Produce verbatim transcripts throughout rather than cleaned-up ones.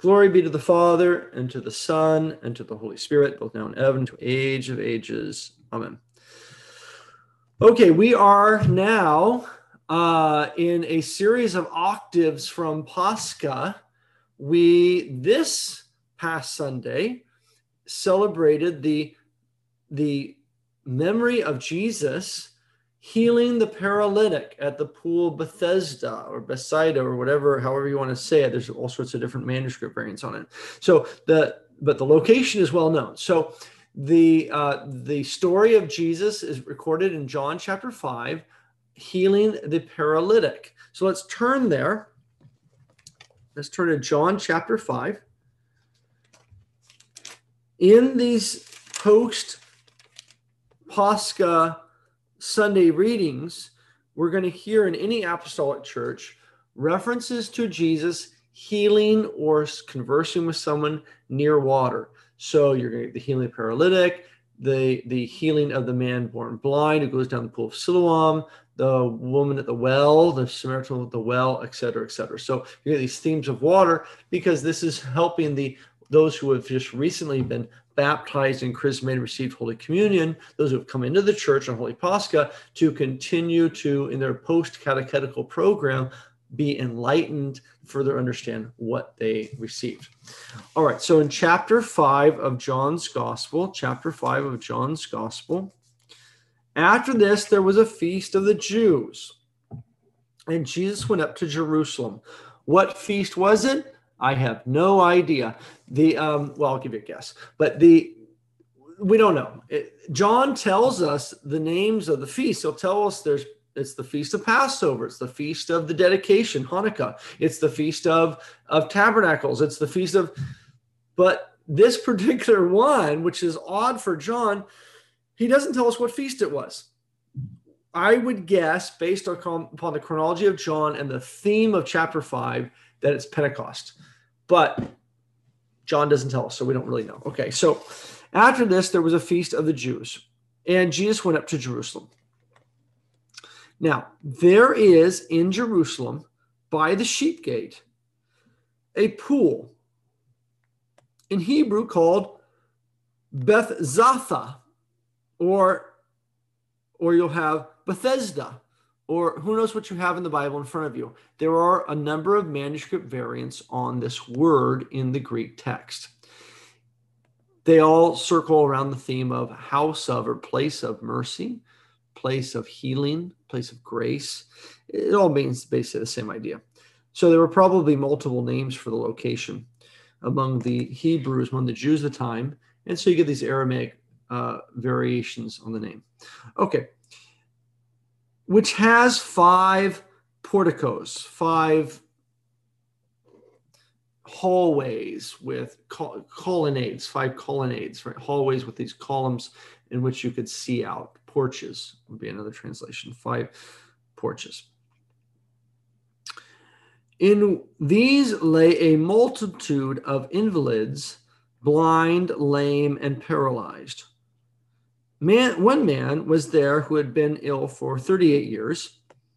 Glory be to the Father, and to the Son, and to the Holy Spirit, both now and ever, and to age of ages. Amen. Okay, we are now uh, in a series of octaves from Pascha. We, this past Sunday, celebrated the, the memory of Jesus healing the paralytic at the pool of Bethesda or Bethsaida or whatever, however you want to say it. There's all sorts of different manuscript variants on it. So the, but the location is well known. So the, uh, the story of Jesus is recorded in John chapter five, healing the paralytic. So let's turn there. Let's turn to John chapter five. In these post-Pascha Sunday readings, we're going to hear in any apostolic church references to Jesus healing or conversing with someone near water. So you're going to get the healing of the paralytic, the, the healing of the man born blind who goes down the pool of Siloam, the woman at the well, the Samaritan at the well, et cetera, et cetera. So you get these themes of water because this is helping the those who have just recently been baptized and chrismated, received Holy Communion, those who have come into the church on Holy Pascha, to continue to, in their post-catechetical program, be enlightened, further understand what they received. All right, so in chapter five of John's Gospel, chapter five of John's Gospel, after this there was a feast of the Jews, and Jesus went up to Jerusalem. What feast was it? I have no idea. The um, well, I'll give you a guess, but the we don't know. It, John tells us the names of the feasts. He'll tell us there's it's the feast of Passover, it's the feast of the dedication, Hanukkah, it's the feast of of Tabernacles, it's the feast of. But this particular one, which is odd for John, he doesn't tell us what feast it was. I would guess, based on, upon the chronology of John and the theme of chapter five, that it's Pentecost. But John doesn't tell us, so we don't really know. Okay, so after this, there was a feast of the Jews, and Jesus went up to Jerusalem. Now, there is in Jerusalem, by the sheep gate, a pool, in Hebrew called Bethzatha, or, or you'll have Bethesda, or who knows what you have in the Bible in front of you. There are a number of manuscript variants on this word in the Greek text. They all circle around the theme of house of or place of mercy, place of healing, place of grace. It all means basically the same idea. So there were probably multiple names for the location among the Hebrews, among the Jews of the time. And so you get these Aramaic uh, variations on the name. Okay. Which has five porticos, five hallways with col- colonnades, five colonnades, right? Hallways with these columns in which you could see out. Porches would be another translation, five porches. In these lay a multitude of invalids, blind, lame, and paralyzed. Man, one man was there who had been ill for thirty-eight years.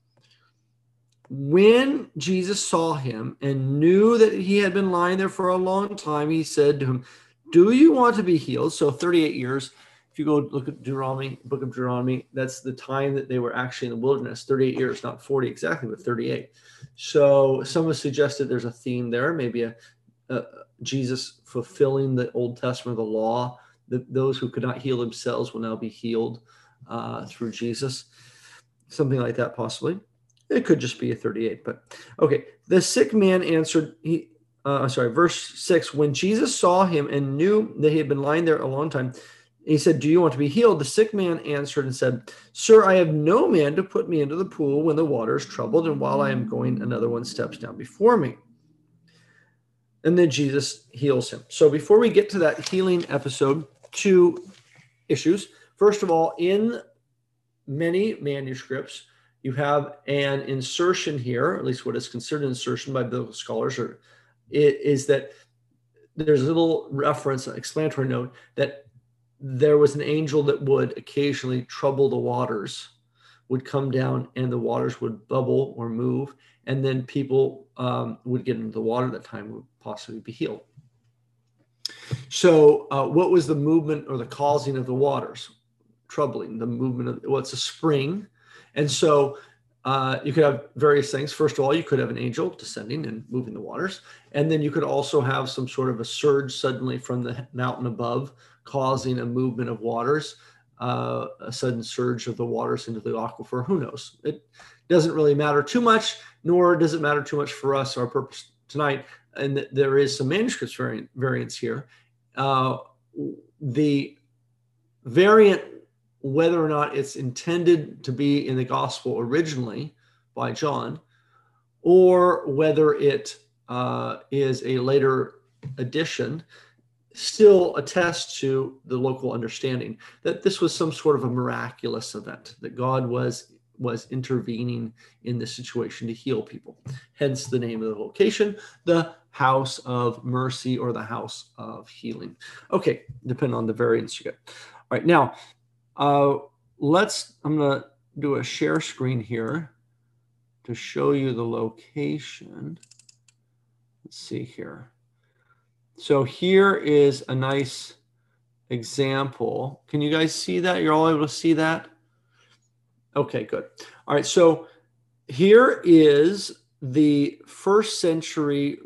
When Jesus saw him and knew that he had been lying there for a long time, he said to him, "Do you want to be healed?" So thirty-eight years, if you go look at Deuteronomy, book of Deuteronomy, that's the time that they were actually in the wilderness, thirty-eight years, not forty exactly, but thirty-eight. So some have suggested there's a theme there, maybe a, a Jesus fulfilling the Old Testament, the law. The, those who could not heal themselves will now be healed uh, through Jesus. Something like that, possibly. It could just be a thirty-eight, but okay. The sick man answered, he, uh, sorry, verse six, when Jesus saw him and knew that he had been lying there a long time, he said, "Do you want to be healed?" The sick man answered and said, "Sir, I have no man to put me into the pool when the water is troubled, and while I am going, another one steps down before me." And then Jesus heals him. So before we get to that healing episode, two issues. First of all, in many manuscripts, you have an insertion here, or at least what is considered an insertion by biblical scholars, or it is that there's a little reference, an explanatory note, that there was an angel that would occasionally trouble the waters, would come down and the waters would bubble or move, and then people um, would get into the water at that time, would possibly be healed. So uh, what was the movement or the causing of the waters? Troubling, the movement of, well, it's a spring. And so uh, you could have various things. First of all, you could have an angel descending and moving the waters. And then you could also have some sort of a surge suddenly from the mountain above, causing a movement of waters, uh, a sudden surge of the waters into the aquifer. Who knows? It doesn't really matter too much, nor does it matter too much for us, our purpose tonight. And th- there is some manuscripts variant, variants here. Uh, the variant, whether or not it's intended to be in the gospel originally by John, or whether it uh, is a later addition, still attests to the local understanding that this was some sort of a miraculous event, that God was was intervening in this situation to heal people. Hence the name of the location, the House of Mercy or the House of Healing. Okay, depending on the variants you get. All right, now uh, let's, I'm going to do a share screen here to show you the location. Let's see here. So here is a nice example. Can you guys see that? You're all able to see that? Okay, good. All right, so here is the first century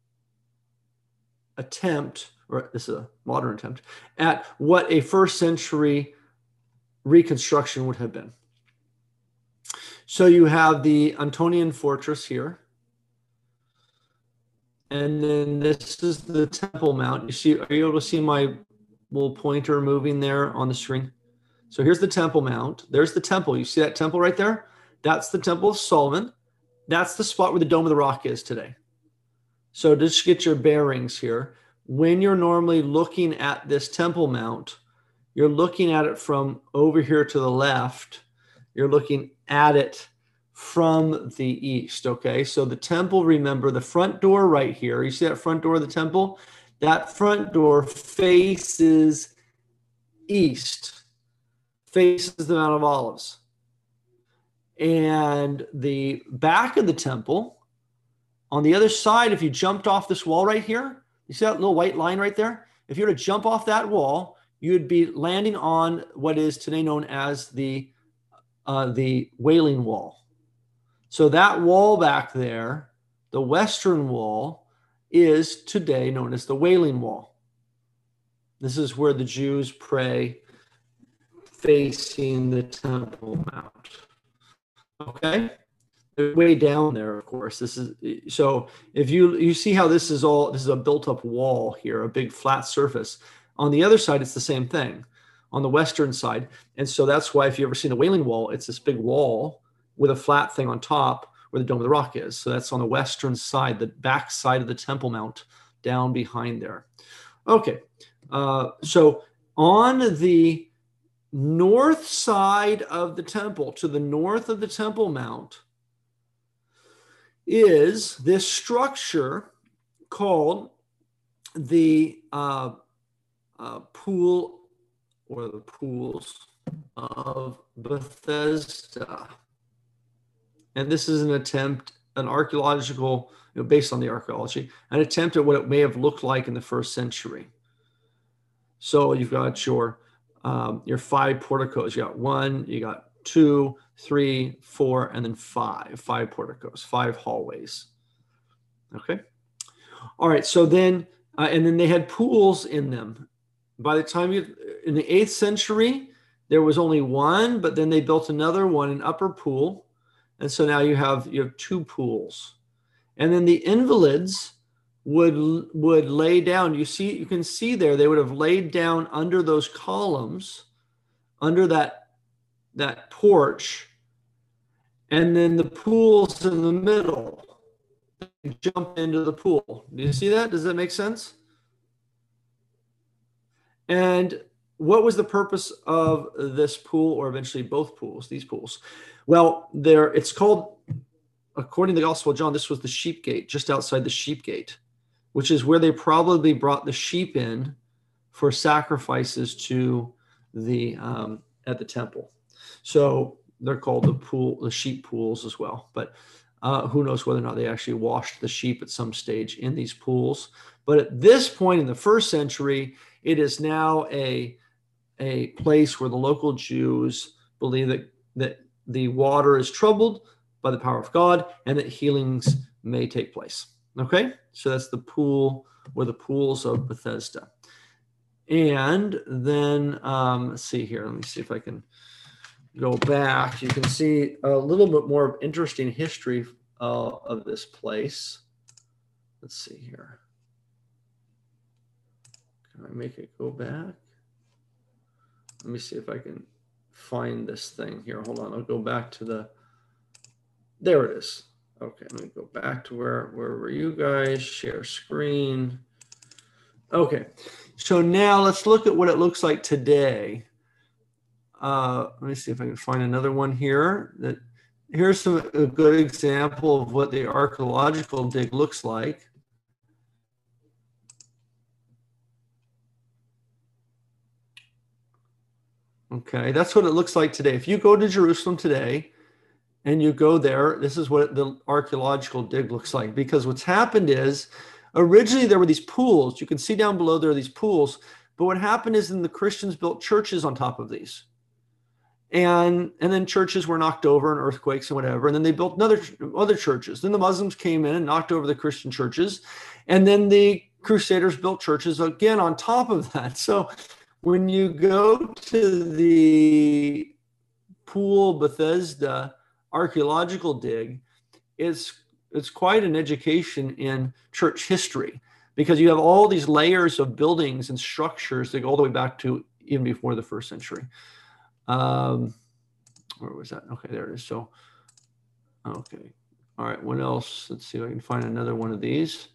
attempt, or this is a modern attempt, at what a first century reconstruction would have been. So you have the Antonian fortress here. And then this is the Temple Mount. You see, are you able to see my little pointer moving there on the screen? So here's the Temple Mount. There's the temple. You see that temple right there? That's the Temple of Solomon. That's the spot where the Dome of the Rock is today. So just get your bearings here. When you're normally looking at this Temple Mount, you're looking at it from over here to the left. You're looking at it from the east, okay? So the temple, remember, the front door right here, you see that front door of the temple? That front door faces east, faces the Mount of Olives. And the back of the temple, on the other side, if you jumped off this wall right here, you see that little white line right there? If you were to jump off that wall, you would be landing on what is today known as the, uh, the Wailing Wall. So that wall back there, the western wall, is today known as the Wailing Wall. This is where the Jews pray facing the Temple Mount. Okay? They're way down there, of course. This is so if you you see how this is all this is a built-up wall here, a big flat surface. On the other side, it's the same thing on the western side. And so that's why if you've ever seen the Wailing Wall, it's this big wall with a flat thing on top where the Dome of the Rock is. So that's on the western side, the back side of the Temple Mount, down behind there. Okay, uh, so on the north side of the temple, to the north of the Temple Mount, is this structure called the uh, uh, Pool or the Pools of Bethesda. And this is an attempt, an archaeological, you know, based on the archaeology, an attempt at what it may have looked like in the first century. So you've got your um, your five porticos. You got one, you got two, three, four, and then five. Five porticos, five hallways. Okay. All right. So then, uh, and then they had pools in them. By the time you, in the eighth century, there was only one, but then they built another one, an upper pool. And so now you have you have two pools, and then the invalids would would lay down. You see, you can see there they would have laid down under those columns, under that that porch, and then the pool's in the middle. You jump into the pool. Do you see that? Does that make sense? And what was the purpose of this pool, or eventually both pools, these pools? Well, there it's called, according to the Gospel of John, this was the sheep gate, just outside the sheep gate, which is where they probably brought the sheep in for sacrifices to the um, at the temple. So they're called the pool, the sheep pools as well. But Uh, who knows whether or not they actually washed the sheep at some stage in these pools. But at this point in the first century, it is now a, a place where the local Jews believe that, that the water is troubled by the power of God and that healings may take place. Okay, so that's the pool or the pools of Bethesda. And then, um, let's see here. Let me see if I can go back. You can see a little bit more interesting history uh, of this place. Let's see here. Can I make it go back? Let me see if I can find this thing here. Hold on. I'll go back to the, there it is. Okay, let me go back to where, where were you guys? Share screen. Okay, so now let's look at what it looks like today. Uh, let me see if I can find another one here. That here's some, a good example of what the archaeological dig looks like. Okay, that's what it looks like today. If you go to Jerusalem today and you go there, this is what the archaeological dig looks like. Because what's happened is, originally there were these pools. You can see down below there are these pools. But what happened is then the Christians built churches on top of these. And, and then churches were knocked over in earthquakes and whatever. And then they built another other churches. Then the Muslims came in and knocked over the Christian churches. And then the Crusaders built churches again on top of that. So when you go to the Pool Bethesda archaeological dig, it's, it's quite an education in church history, because you have all these layers of buildings and structures that go all the way back to even before the first century. Um, where was that? Okay, there it is. So, okay. All right, what else? Let's see if I can find another one of these.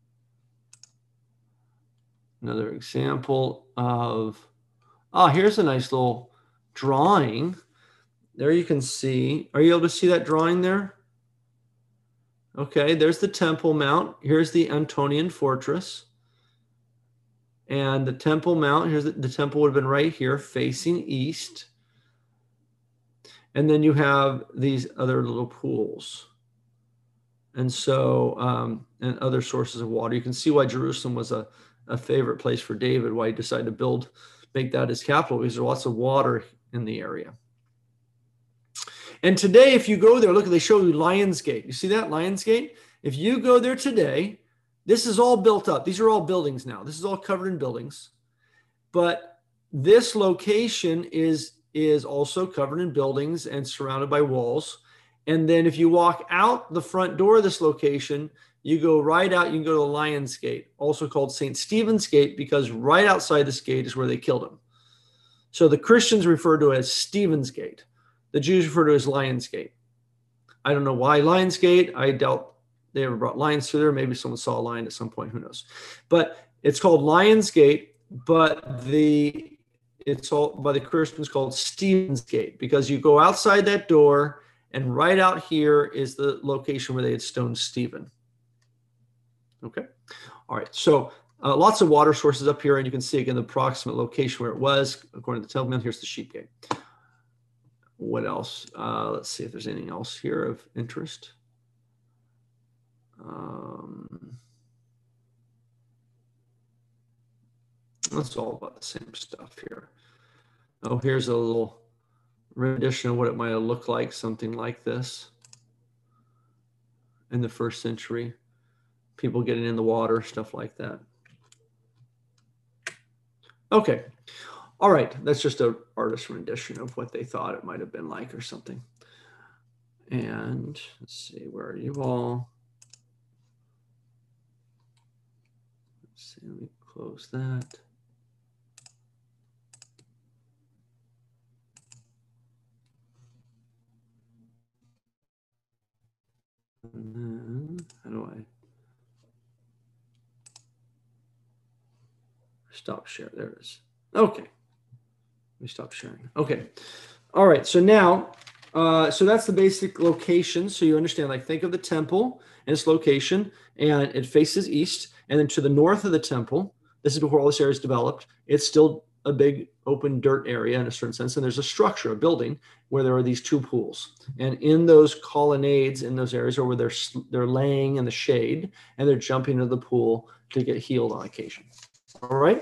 Another example of, ah, here's a nice little drawing. There you can see, are you able to see that drawing there? Okay, there's the Temple Mount. Here's the Antonian fortress. And the Temple Mount, here's the, the temple would have been right here facing east. And then you have these other little pools. And so, um, and other sources of water. You can see why Jerusalem was a, a favorite place for David, why he decided to build, make that his capital, because there's lots of water in the area. And today, if you go there, look, they show you Lions Gate. You see that, Lions Gate? If you go there today, this is all built up. These are all buildings now. This is all covered in buildings. But this location is, is also covered in buildings and surrounded by walls. And then if you walk out the front door of this location, you go right out, you can go to the Lions Gate, also called Saint Stephen's Gate, because right outside this gate is where they killed him. So the Christians refer to it as Stephen's Gate. The Jews refer to it as Lions Gate. I don't know why Lions Gate. I doubt they ever brought lions through there. Maybe someone saw a lion at some point, who knows. But it's called Lions Gate, but the it's all by the Christians called Stephen's Gate, because you go outside that door and right out here is the location where they had stoned Stephen. Okay. All right. So uh, lots of water sources up here, and you can see again the approximate location where it was according to the Temple Mount. Here's the Sheep Gate. What else? Uh, let's see if there's anything else here of interest. Um, that's all about the same stuff here. Oh, here's a little rendition of what it might have looked like, something like this in the first century. People getting in the water, stuff like that. Okay. All right. That's just an artist rendition of what they thought it might have been like or something. And let's see, where are you all? Let's see, let me close that. And then, how do I stop share? There it is. Okay. Let me stop sharing. Okay. All right. So now, uh, so that's the basic location. So you understand, like, think of the temple and its location, and it faces east. And then to the north of the temple, this is before all this area is developed, it's still a big open dirt area in a certain sense, and there's a structure, a building, where there are these two pools. And in those colonnades, in those areas are where they're they're laying in the shade and they're jumping into the pool to get healed on occasion. All right.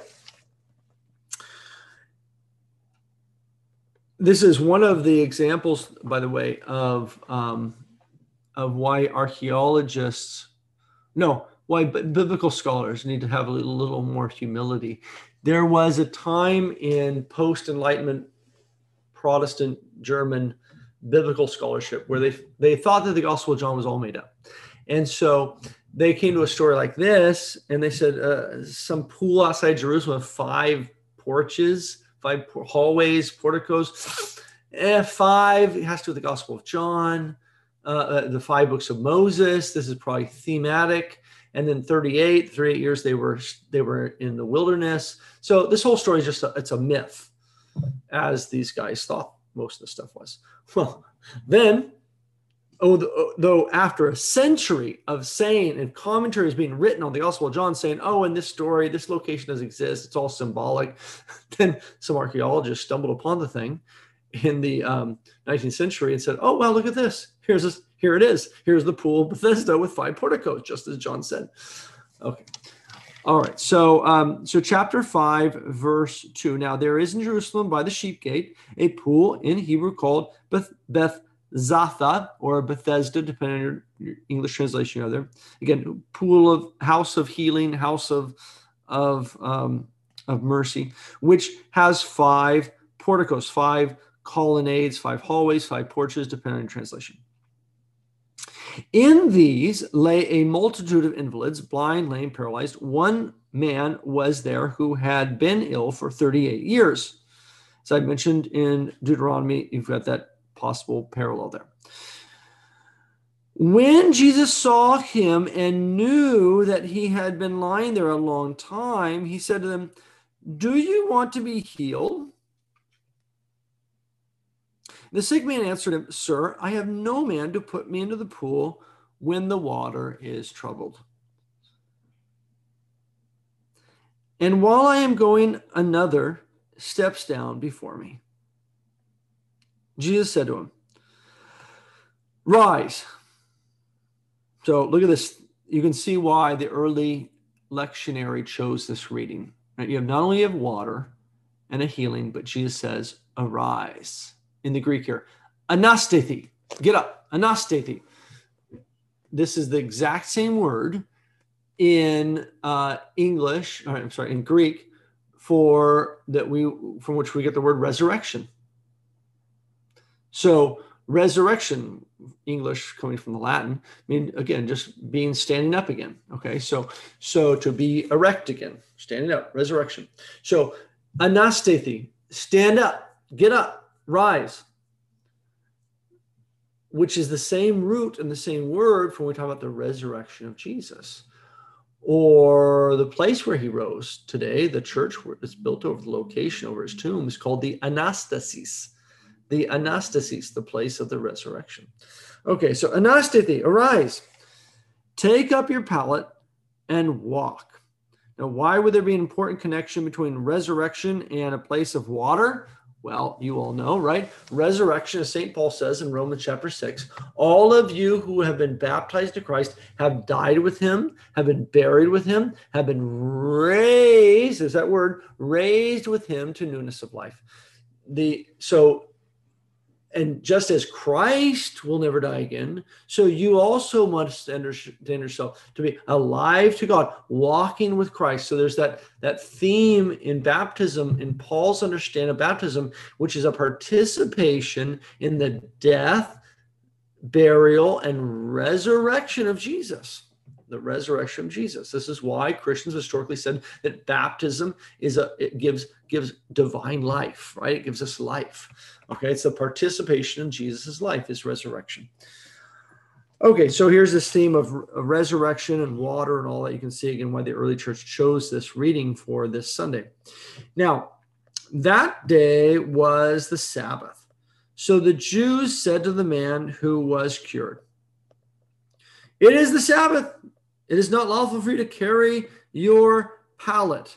This is one of the examples, by the way, of um, of why archaeologists, no, why b- biblical scholars need to have a little, little more humility. There was a time in post-Enlightenment Protestant German biblical scholarship where they they thought that the Gospel of John was all made up. And so they came to a story like this, and they said uh, some pool outside Jerusalem with five porches, five hallways, porticos, eh, five, it has to do with the Gospel of John, uh, uh, the five books of Moses. This is probably thematic. And then thirty-eight, thirty-eight years they were they were in the wilderness. So this whole story is just a, it's a myth, as these guys thought most of the stuff was. Well, then, oh, though after a century of saying and commentaries being written on the Gospel of John saying, oh, in this story, this location doesn't exist, it's all symbolic, then some archaeologists stumbled upon the thing in the um, nineteenth century and said, oh, well, look at this. Here's this. Here it is. Here's the pool of Bethesda with five porticos, just as John said. Okay. All right. So, um, so chapter five, verse two. Now there is in Jerusalem by the sheep gate a pool in Hebrew called Beth, Bethzatha or Bethesda, depending on your English translation you have there. Again, pool of house of healing, house of of um, of mercy, which has five porticos, five colonnades, five hallways, five porches, depending on your translation. In these lay a multitude of invalids, blind, lame, paralyzed. One man was there who had been ill for thirty-eight years. As I mentioned in Deuteronomy, you've got that possible parallel there. When Jesus saw him and knew that he had been lying there a long time, he said to them, do you want to be healed? The sick man answered him, sir, I have no man to put me into the pool when the water is troubled. And while I am going, another steps down before me. Jesus said to him, rise. So look at this. You can see why the early lectionary chose this reading. Right? You have not only have water and a healing, but Jesus says, arise. In the Greek here, anastethi, get up, anastethi. This is the exact same word in uh, English, or I'm sorry, in Greek, for that we from which we get the word resurrection. So resurrection, English coming from the Latin, I mean again just being standing up again. Okay, so so to be erect again, standing up, resurrection. So anastethi, stand up, get up. Rise, which is the same root and the same word when we talk about the resurrection of Jesus, or the place where he rose today, the church that's built over the location over his tomb is called the Anastasis, the Anastasis, the place of the resurrection. Okay, so anastethi, arise, take up your pallet and walk. Now, why would there be an important connection between resurrection and a place of water? Well, you all know, right? Resurrection, as Saint Paul says in Romans chapter six, all of you who have been baptized to Christ have died with him, have been buried with him, have been raised, is that word, raised with him to newness of life. The so, and just as Christ will never die again, so you also must understand yourself to be alive to God, walking with Christ. So there's that, that theme in baptism, in Paul's understanding of baptism, which is a participation in the death, burial, and resurrection of Jesus. The resurrection of Jesus. This is why Christians historically said that baptism is a it gives gives divine life, right? It gives us life. Okay, it's the participation in Jesus' life, his resurrection. Okay, so here's this theme of resurrection and water and all that. You can see again why the early church chose this reading for this Sunday. Now, that day was the Sabbath. So the Jews said to the man who was cured, "It is the Sabbath. It is not lawful for you to carry your pallet."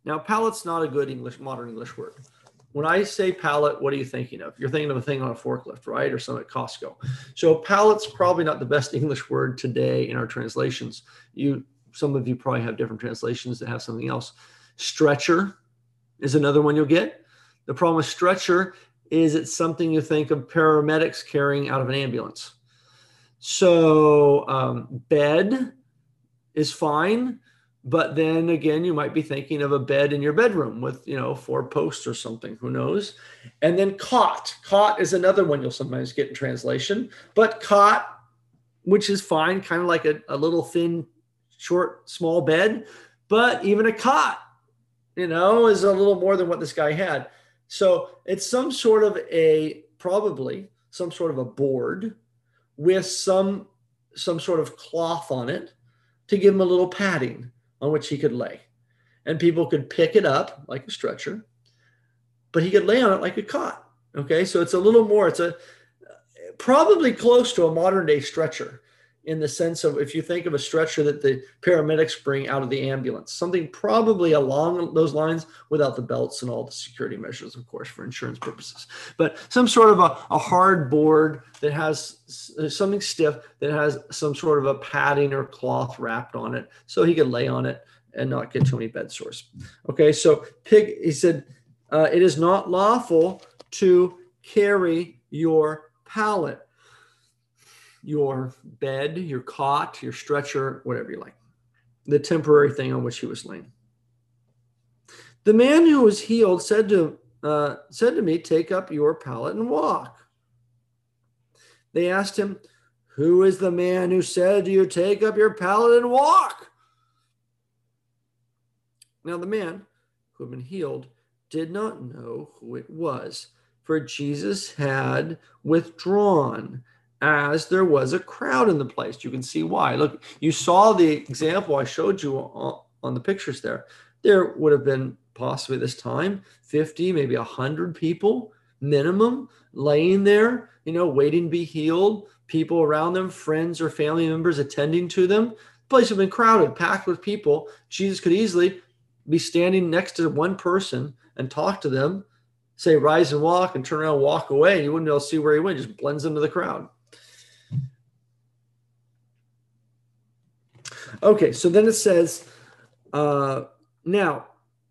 Now, pallet's not a good English, modern English word. When I say pallet, what are you thinking of? You're thinking of a thing on a forklift, right? Or something at Costco. So pallet's probably not the best English word today in our translations. You, some of you probably have different translations that have something else. Stretcher is another one you'll get. The problem with stretcher is it's something you think of paramedics carrying out of an ambulance. So um, bed is fine. But then again, you might be thinking of a bed in your bedroom with, you know, four posts or something, who knows? And then cot. Cot is another one you'll sometimes get in translation. But cot, which is fine, kind of like a, a little thin, short, small bed. But even a cot, you know, is a little more than what this guy had. So it's some sort of a, probably some sort of a board with some, some sort of cloth on it to give him a little padding on which he could lay. And people could pick it up like a stretcher, but he could lay on it like a cot. Okay, so it's a little more, it's a probably close to a modern day stretcher in the sense of, if you think of a stretcher that the paramedics bring out of the ambulance, something probably along those lines without the belts and all the security measures, of course, for insurance purposes, but some sort of a, a hard board that has something stiff that has some sort of a padding or cloth wrapped on it so he could lay on it and not get too many bed sores. Okay, so pig, he said, uh, it is not lawful to carry your pallet, your bed, your cot, your stretcher, whatever you like, the temporary thing on which he was laying. The man who was healed said to uh, said to me, take up your pallet and walk. They asked him, who is the man who said to you, take up your pallet and walk? Now the man who had been healed did not know who it was, for Jesus had withdrawn, as there was a crowd in the place. You can see why. Look, you saw the example I showed you on, on the pictures there. There would have been possibly this time fifty, maybe one hundred people minimum laying there, you know, waiting to be healed, people around them, friends or family members attending to them. The place would have been crowded, packed with people. Jesus could easily be standing next to one person and talk to them, say, rise and walk, and turn around and walk away. You wouldn't be able to see where he went, just blends into the crowd. Okay, so then it says, uh, now,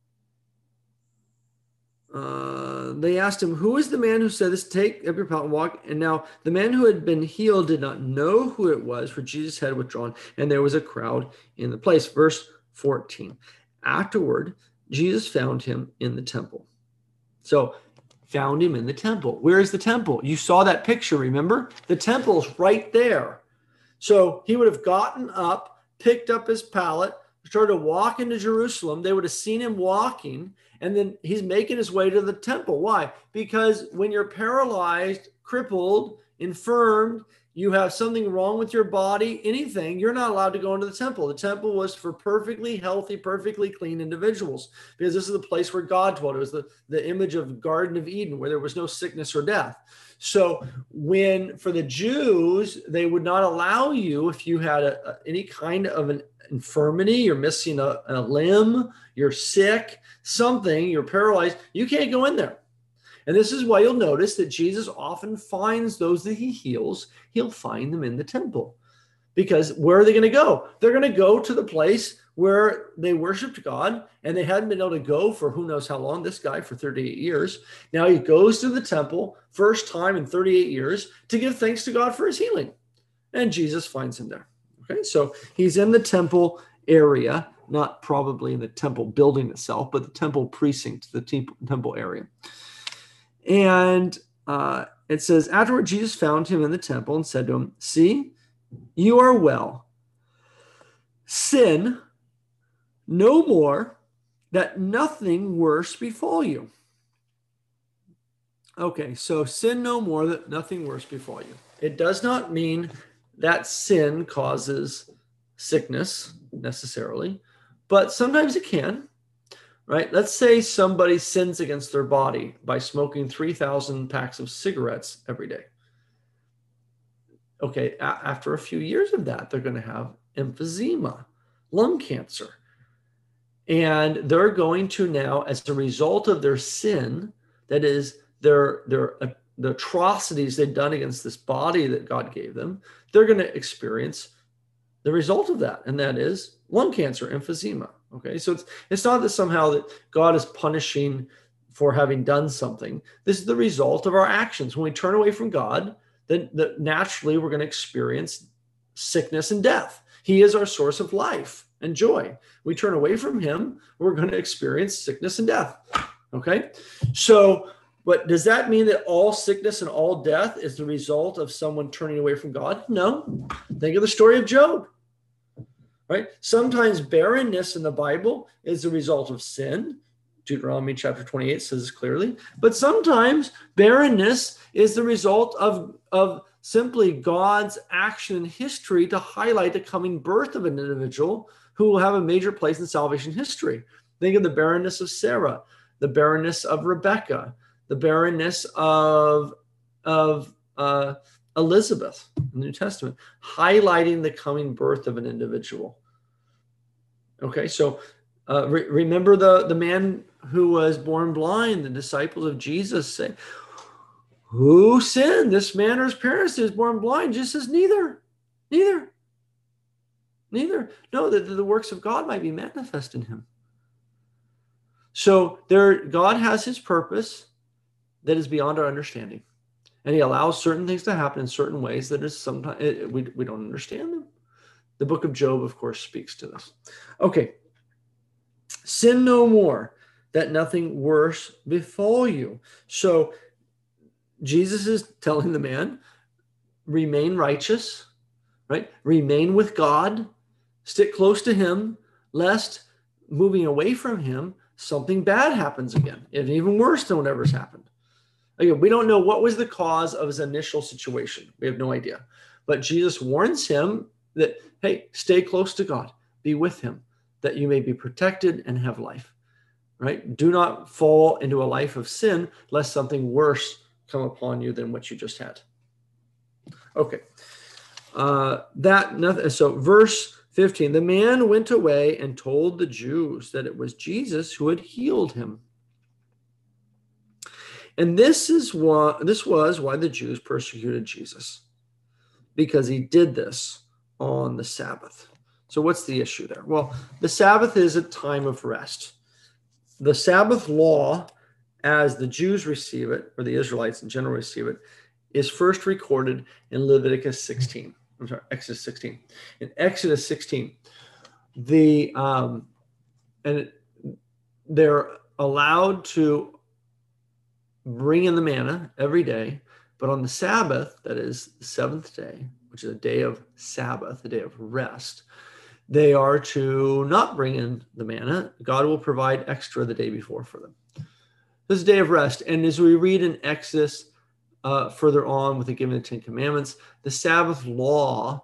uh, they asked him, who is the man who said this, take up your pallet and walk? And now the man who had been healed did not know who it was, for Jesus had withdrawn, and there was a crowd in the place. Verse fourteen, afterward, Jesus found him in the temple. So found him in the temple. Where is the temple? You saw that picture, remember? The temple's right there. So he would have gotten up, picked up his pallet, started to walk into Jerusalem. They would have seen him walking, and then he's making his way to the temple. Why? Because when you're paralyzed, crippled, infirmed, you have something wrong with your body, anything, you're not allowed to go into the temple. The temple was for perfectly healthy, perfectly clean individuals, because this is the place where God dwelt. It was the, the image of Garden of Eden, where there was no sickness or death. So when, for the Jews, they would not allow you, if you had a, a, any kind of an infirmity, you're missing a, a limb, you're sick, something, you're paralyzed, you can't go in there. And this is why you'll notice that Jesus often finds those that he heals, he'll find them in the temple. Because where are they going to go? They're going to go to the place where they worshiped God, and they hadn't been able to go for who knows how long, this guy for thirty-eight years. Now he goes to the temple, first time in thirty-eight years, to give thanks to God for his healing. And Jesus finds him there. Okay, so he's in the temple area, not probably in the temple building itself, but the temple precinct, the temple area. And uh, it says, afterward, Jesus found him in the temple and said to him, see, you are well. Sin no more, that nothing worse befall you. Okay, so sin no more, that nothing worse befall you. It does not mean that sin causes sickness necessarily, but sometimes it can. Right? Let's say somebody sins against their body by smoking three thousand packs of cigarettes every day. Okay, a- after a few years of that, they're going to have emphysema, lung cancer. And they're going to now, as a result of their sin, that is, their, their, uh, the atrocities they've done against this body that God gave them, they're going to experience the result of that. And that is lung cancer, emphysema. Okay. So it's, it's not that somehow that God is punishing for having done something. This is the result of our actions. When we turn away from God, then the, naturally we're going to experience sickness and death. He is our source of life and joy. We turn away from him, we're going to experience sickness and death. Okay. So, but does that mean that all sickness and all death is the result of someone turning away from God? No. Think of the story of Job. Right? Sometimes barrenness in the Bible is the result of sin. Deuteronomy chapter twenty-eight says this clearly. But sometimes barrenness is the result of, of simply God's action in history to highlight the coming birth of an individual who will have a major place in salvation history. Think of the barrenness of Sarah, the barrenness of Rebecca, the barrenness of, of uh, Elizabeth in the New Testament, highlighting the coming birth of an individual. Okay, so uh, re- remember the, the man who was born blind. The disciples of Jesus say, who sinned, this man or his parents, who was born blind? Jesus says, neither, neither, neither. No, that the works of God might be manifest in him. So there, God has his purpose that is beyond our understanding. And he allows certain things to happen in certain ways that is sometimes it, we, we don't understand them. The book of Job, of course, speaks to this. Okay. Sin no more, that nothing worse befall you. So Jesus is telling the man, remain righteous, right? Remain with God, stick close to him, lest moving away from him, something bad happens again, and even worse than whatever's happened. Again, we don't know what was the cause of his initial situation. We have no idea. But Jesus warns him that, hey, stay close to God. Be with him, that you may be protected and have life, right? Do not fall into a life of sin, lest something worse come upon you than what you just had. Okay. Uh, that nothing. So verse fifteen, the man went away and told the Jews that it was Jesus who had healed him. And this is why, this was why the Jews persecuted Jesus, because he did this on the Sabbath. So what's the issue there? Well, the Sabbath is a time of rest. The Sabbath law, as the Jews receive it, or the Israelites in general receive it, is first recorded in Leviticus sixteen. I'm sorry, Exodus sixteen. In Exodus sixteen, the um, and they're allowed to bring in the manna every day, but on the Sabbath, that is the seventh day, which is a day of Sabbath, a day of rest, they are to not bring in the manna. God will provide extra the day before for them. This is a day of rest. And as we read in Exodus uh, further on with the giving of the Ten Commandments, the Sabbath law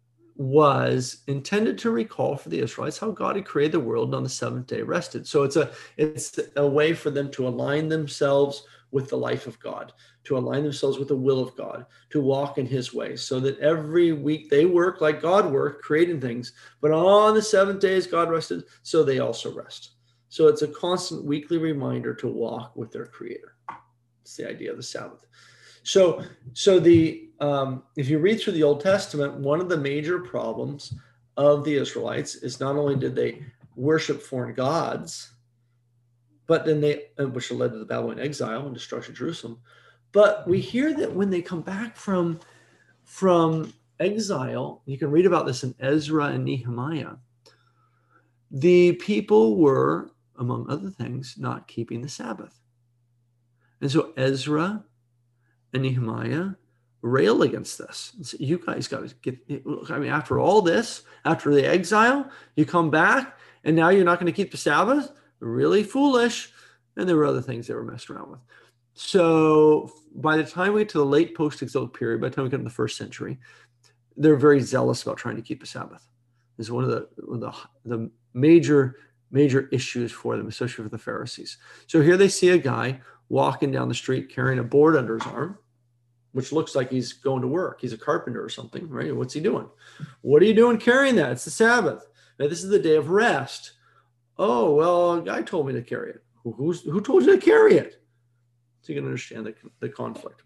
was intended to recall for the Israelites how God had created the world and on the seventh day rested. So it's a, it's a way for them to align themselves with the life of God, to align themselves with the will of God, to walk in his ways, so that every week they work like God worked, creating things, but on the seventh days God rested, so they also rest. So it's a constant weekly reminder to walk with their creator. It's the idea of the Sabbath. So, so the um, if you read through the Old Testament, one of the major problems of the Israelites is not only did they worship foreign gods, but then they, which led to the Babylonian exile and destruction of Jerusalem. But we hear that when they come back from, from exile, you can read about this in Ezra and Nehemiah, the people were, among other things, not keeping the Sabbath. And so Ezra and Nehemiah rail against this. And say, you guys got to get, I mean, after all this, after the exile, you come back and now you're not going to keep the Sabbath? Really foolish. And there were other things they were messed around with. So by the time we get to the late post-exilic period, by the time we get to the first century, they're very zealous about trying to keep a Sabbath. This is one of the, one of the, the major, major issues for them, especially for the Pharisees. So here they see a guy walking down the street carrying a board under his arm, which looks like he's going to work. He's a carpenter or something, right? What's he doing? What are you doing carrying that? It's the Sabbath. Now, this is the day of rest. Oh, well, a guy told me to carry it. Who, who's, who told you to carry it? So you can understand the, the conflict.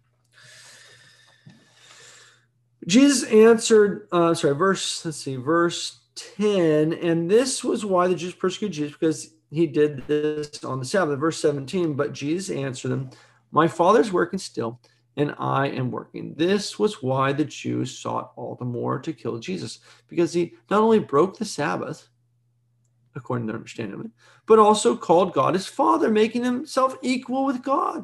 Jesus answered, uh, sorry, verse, let's see, verse ten, and this was why the Jews persecuted Jesus, because he did this on the Sabbath. Verse seventeen, but Jesus answered them, my Father's working still, and I am working. This was why the Jews sought all the more to kill Jesus, because he not only broke the Sabbath, according to their understanding of it, but also called God his Father, making himself equal with God.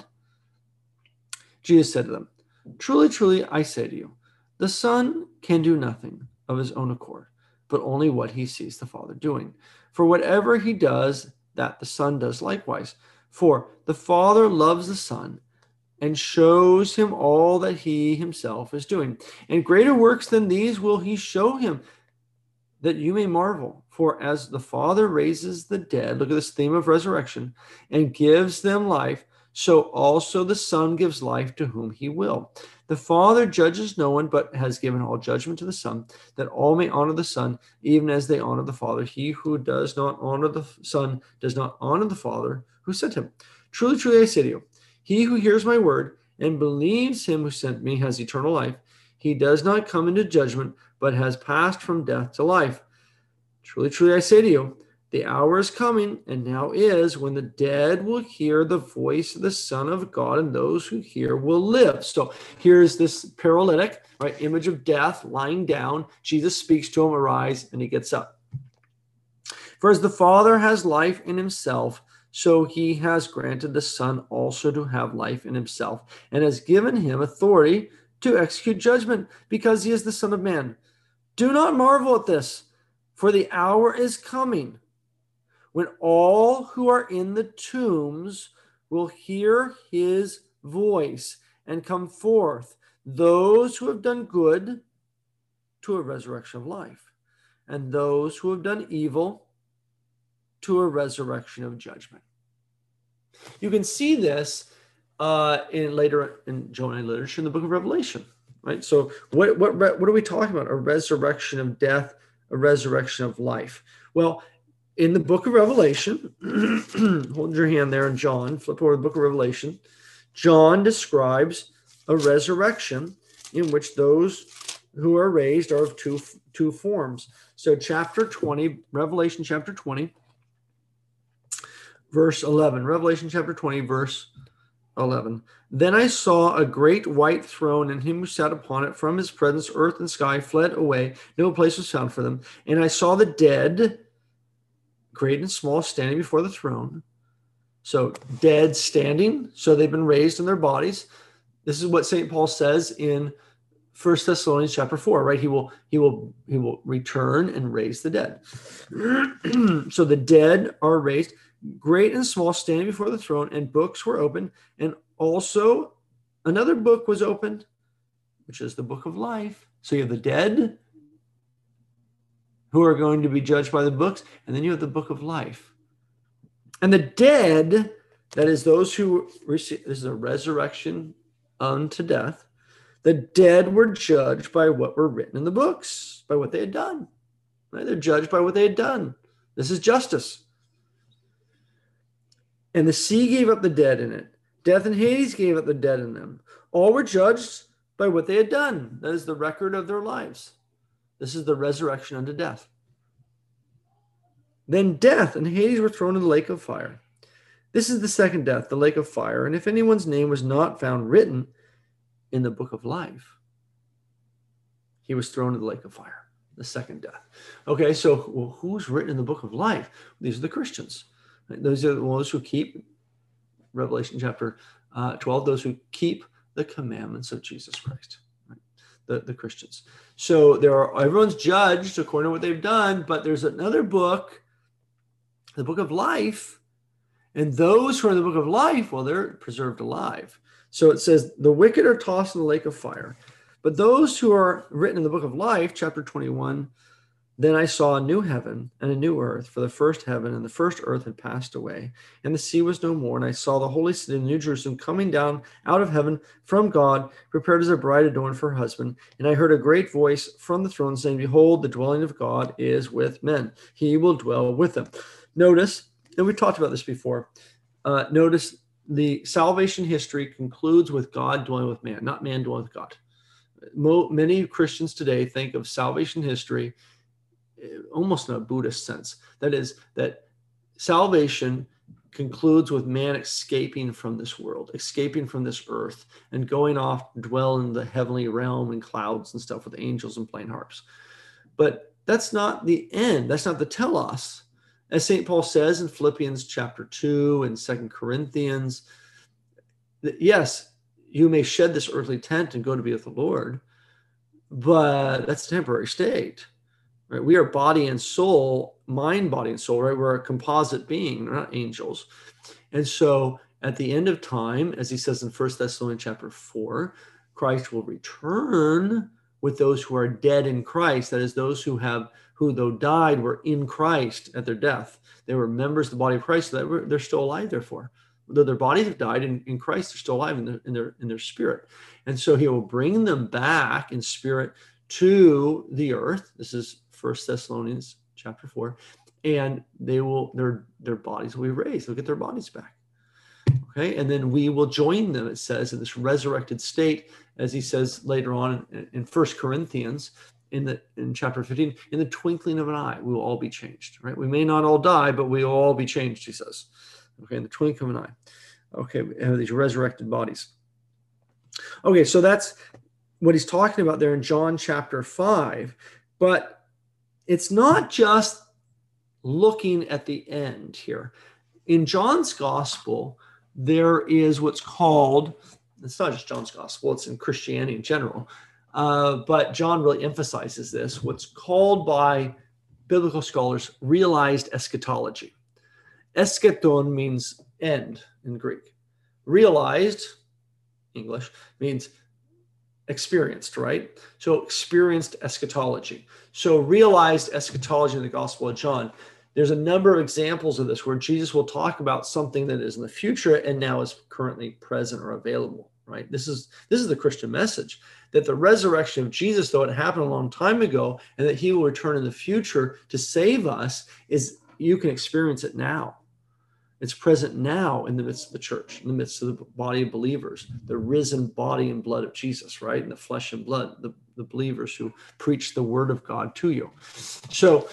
Jesus said to them, truly, truly, I say to you, the Son can do nothing of his own accord, but only what he sees the Father doing. For whatever he does, that the Son does likewise. For the Father loves the Son and shows him all that he himself is doing. And greater works than these will he show him, that you may marvel. For as the Father raises the dead, look at this theme of resurrection, and gives them life, so also the Son gives life to whom he will. The Father judges no one, but has given all judgment to the Son, that all may honor the Son, even as they honor the Father. He who does not honor the Son does not honor the Father who sent him. Truly, truly, I say to you, he who hears my word and believes him who sent me has eternal life. He does not come into judgment, but has passed from death to life. Truly, truly, I say to you, the hour is coming, and now is, when the dead will hear the voice of the Son of God, and those who hear will live. So here's this paralytic, right, image of death, lying down. Jesus speaks to him, arise, and he gets up. For as the Father has life in himself, so he has granted the Son also to have life in himself, and has given him authority to execute judgment, because he is the Son of Man. Do not marvel at this, for the hour is coming when all who are in the tombs will hear his voice and come forth, those who have done good to a resurrection of life, and those who have done evil to a resurrection of judgment. You can see this uh, in later in Johannine literature in the book of Revelation, right? So what, what, what are we talking about? A resurrection of death, a resurrection of life. Well, in the book of Revelation, hold your hand there in John, flip over the book of Revelation. John describes a resurrection in which those who are raised are of two, two forms. So chapter twenty, Revelation chapter twenty, verse eleven. Revelation chapter twenty, verse eleven. Then I saw a great white throne, and him who sat upon it. From his presence, earth and sky fled away. No place was found for them. And I saw the dead, great and small, standing before the throne. So dead standing, so they've been raised in their bodies. This is what Saint Paul says in First Thessalonians chapter four, right? He will, he will, he will return and raise the dead. So the dead are raised, great and small, standing before the throne, and books were opened, and also another book was opened, which is the book of life. So you have the dead who are going to be judged by the books, and then you have the book of life. And the dead, that is those who receive, this is a resurrection unto death, the dead were judged by what were written in the books, by what they had done. Right? They're judged by what they had done. This is justice. And the sea gave up the dead in it. Death and Hades gave up the dead in them. All were judged by what they had done. That is the record of their lives. This is the resurrection unto death. Then death and Hades were thrown in the lake of fire. This is the second death, the lake of fire. And if anyone's name was not found written in the book of life, he was thrown into the lake of fire, the second death. Okay, so well, who's written in the book of life? These are the Christians. Right? Those are the ones who keep, Revelation chapter uh, twelve, those who keep the commandments of Jesus Christ. The, the Christians. So there are, everyone's judged according to what they've done, but there's another book, the book of life, and those who are in the book of life, well, they're preserved alive. So it says, the wicked are tossed in the lake of fire, but those who are written in the book of life, chapter twenty-one, then I saw a new heaven and a new earth, for the first heaven and the first earth had passed away, and the sea was no more. And I saw the holy city, the New Jerusalem, coming down out of heaven from God, prepared as a bride adorned for her husband. And I heard a great voice from the throne saying, behold, the dwelling of God is with men. He will dwell with them. Notice, and we've talked about this before, uh, notice the salvation history concludes with God dwelling with man, not man dwelling with God. Mo- many Christians today think of salvation history almost in a Buddhist sense. That is, that salvation concludes with man escaping from this world, escaping from this earth, and going off to dwell in the heavenly realm and clouds and stuff with angels and playing harps. But that's not the end. That's not the telos. As Saint Paul says in Philippians chapter two and Second Corinthians, that yes, you may shed this earthly tent and go to be with the Lord, but that's a temporary state. Right? We are body and soul, mind, body, and soul, right? We're a composite being, we're not angels. And so at the end of time, as he says in First Thessalonians chapter four, Christ will return with those who are dead in Christ. That is, those who have, who though died, were in Christ at their death. They were members of the body of Christ, so that were, they're still alive, therefore. Though their bodies have died, in, in Christ, they're still alive in their, in their, in their spirit. And so he will bring them back in spirit to the earth. This is First Thessalonians chapter four, and they will their their bodies will be raised. They'll get their bodies back. Okay, and then we will join them. It says in this resurrected state, as he says later on in, in First Corinthians, in the in chapter fifteen, in the twinkling of an eye, we will all be changed. Right, we may not all die, but we will all be changed. He says, okay, in the twinkling of an eye. Okay, we have these resurrected bodies. Okay, so that's what he's talking about there in John chapter five, but it's not just looking at the end here. In John's gospel, there is what's called, it's not just John's gospel, it's in Christianity in general, uh, but John really emphasizes this, what's called by biblical scholars realized eschatology. Eschaton means end in Greek. Realized, English, means experienced, right? So experienced eschatology. So realized eschatology in the Gospel of John. There's a number of examples of this where Jesus will talk about something that is in the future and now is currently present or available, right? This is this is the Christian message, that the resurrection of Jesus, though it happened a long time ago, and that he will return in the future to save us, is you can experience it now. It's present now in the midst of the church, in the midst of the body of believers, the risen body and blood of Jesus, right? And the flesh and blood, the, the believers who preach the word of God to you. So,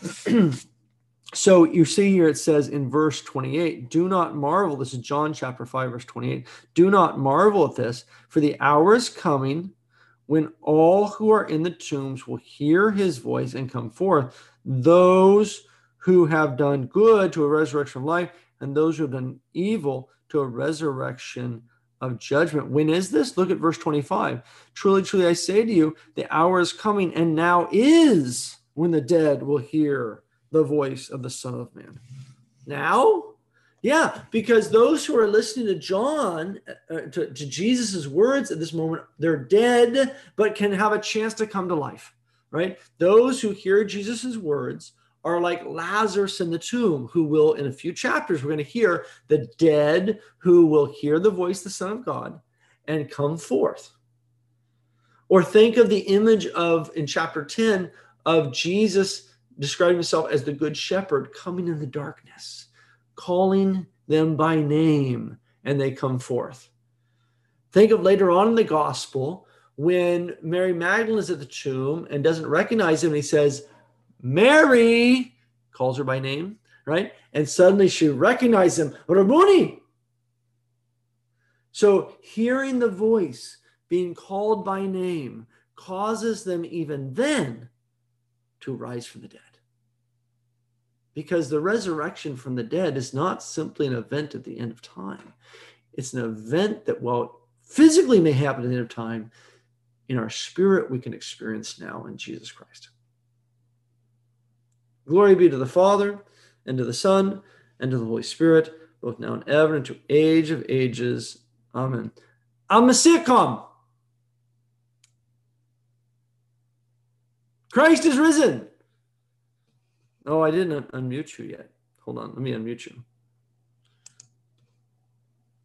so you see here it says in verse twenty-eight, do not marvel. This is John chapter five, verse twenty-eight. Do not marvel at this, for the hour is coming when all who are in the tombs will hear his voice and come forth. Those who have done good to a resurrection of life, and those who have done evil to a resurrection of judgment. When is this? Look at verse twenty-five. Truly, truly, I say to you, the hour is coming, and now is when the dead will hear the voice of the Son of Man. Now? Yeah, because those who are listening to John, uh, to, to Jesus' words at this moment, they're dead, but can have a chance to come to life, right? Those who hear Jesus' words are like Lazarus in the tomb, who will, in a few chapters, we're going to hear the dead who will hear the voice of the Son of God and come forth. Or think of the image of, in chapter ten, of Jesus describing himself as the good shepherd coming in the darkness, calling them by name, and they come forth. Think of later on in the gospel when Mary Magdalene is at the tomb and doesn't recognize him, and he says, Mary, calls her by name, right? And suddenly she recognizes him, Rabboni. So hearing the voice, being called by name, causes them even then to rise from the dead. Because the resurrection from the dead is not simply an event at the end of time. It's an event that, while physically may happen at the end of time, in our spirit we can experience now in Jesus Christ. Glory be to the Father, and to the Son, and to the Holy Spirit, both now and ever, and to age of ages. Amen. Al-Masih come. Christ is risen. Oh, I didn't un- unmute you yet. Hold on, let me unmute you.